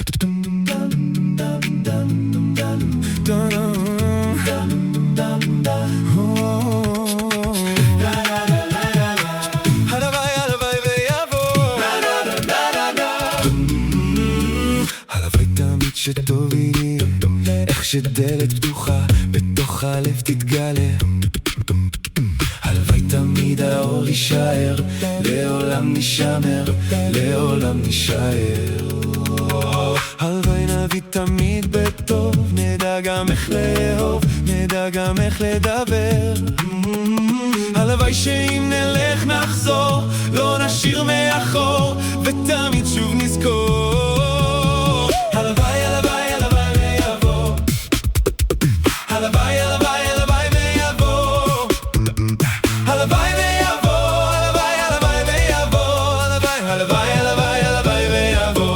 הלוואי ויבוא, הלוואי תמיד שטוב יהיה, איך שדלת פתוחה בתוך הלב תתגלה. הלוואי תמיד האור יישאר, לעולם נשמר, לעולם נשאר. הלוואי נביא תמיד בטוב, נדע גם איך לאהוב, נדע גם איך לדבר. הלוואי שאם נלך נחזור, לא נשאיר מאחור, ותמיד שוב נזכור. הלוואי, הלוואי, הלוואי ויבוא, הלוואי, הלוואי, הלוואי ויבוא, הלוואי ויבוא, הלוואי, הלוואי ויבוא, הלוואי, הלוואי, הלוואי, הלוואי ויבוא.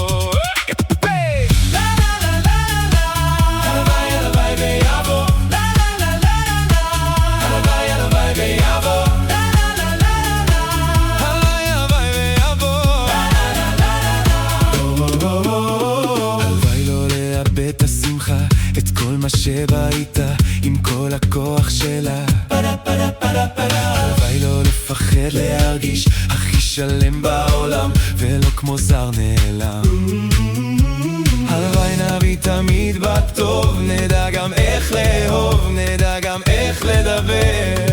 מה שבאית עם כל הכוח שלה, הלוואי לא לפחד להרגיש הכי שלם בעולם ולא כמו זר נעלם. הלוואי נביא תמיד בטוב, נדע גם איך לאהוב, נדע גם איך לדבר.